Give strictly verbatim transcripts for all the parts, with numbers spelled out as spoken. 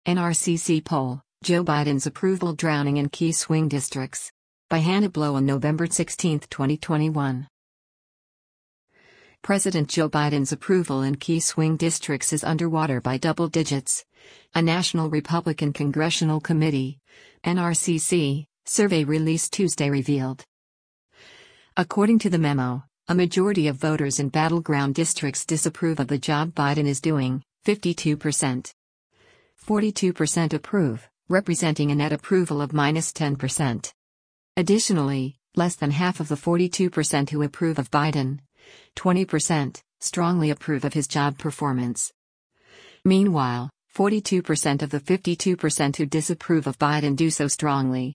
N R C C poll, Joe Biden's approval drowning in key swing districts. By Hannah Blow on November sixteenth, twenty twenty-one. President Joe Biden's approval in key swing districts is underwater by double digits. A National Republican Congressional Committee, N R C C, survey released Tuesday revealed. According to the memo, a majority of voters in battleground districts disapprove of the job Biden is doing, fifty-two percent. forty-two percent approve, representing a net approval of minus ten percent. Additionally, less than half of the forty-two percent who approve of Biden, twenty percent, strongly approve of his job performance. Meanwhile, forty-two percent of the fifty-two percent who disapprove of Biden do so strongly.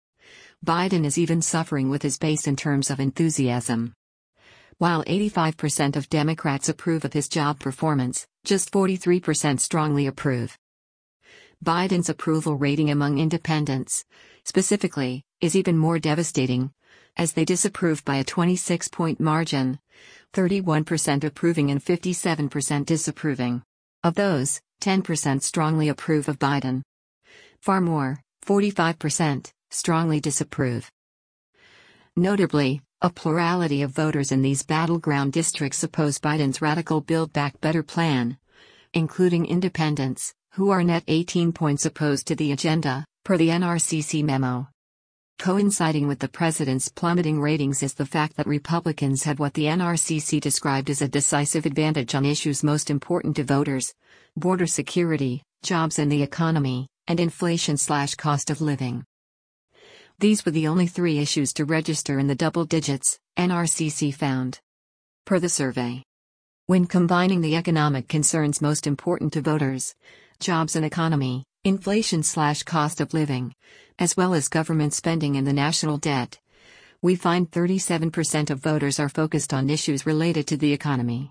Biden is even suffering with his base in terms of enthusiasm. While eighty-five percent of Democrats approve of his job performance, just forty-three percent strongly approve. Biden's approval rating among independents, specifically, is even more devastating, as they disapprove by a twenty-six point margin, thirty-one percent approving and fifty-seven percent disapproving. Of those, ten percent strongly approve of Biden. Far more, forty-five percent, strongly disapprove. Notably, a plurality of voters in these battleground districts oppose Biden's radical Build Back Better plan, including independents, who are net eighteen points opposed to the agenda, per the N R C C memo. Coinciding with the president's plummeting ratings is the fact that Republicans have what the N R C C described as a decisive advantage on issues most important to voters: border security, jobs and the economy, and inflation/cost of living. These were the only three issues to register in the double digits, N R C C found. Per the survey. When combining the economic concerns most important to voters, jobs and economy, inflation/cost of living, as well as government spending and the national debt, we find thirty-seven percent of voters are focused on issues related to the economy.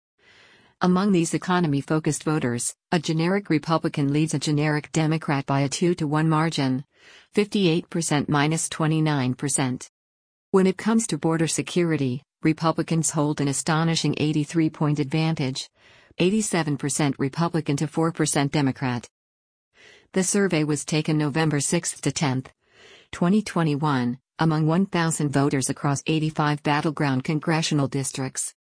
Among these economy-focused voters, a generic Republican leads a generic Democrat by a two to one margin, fifty-eight percent minus twenty-nine percent. When it comes to border security, Republicans hold an astonishing eighty-three point advantage, eighty-seven percent Republican to four percent Democrat. The survey was taken November sixth to tenth, twenty twenty-one, among one thousand voters across eighty-five battleground congressional districts.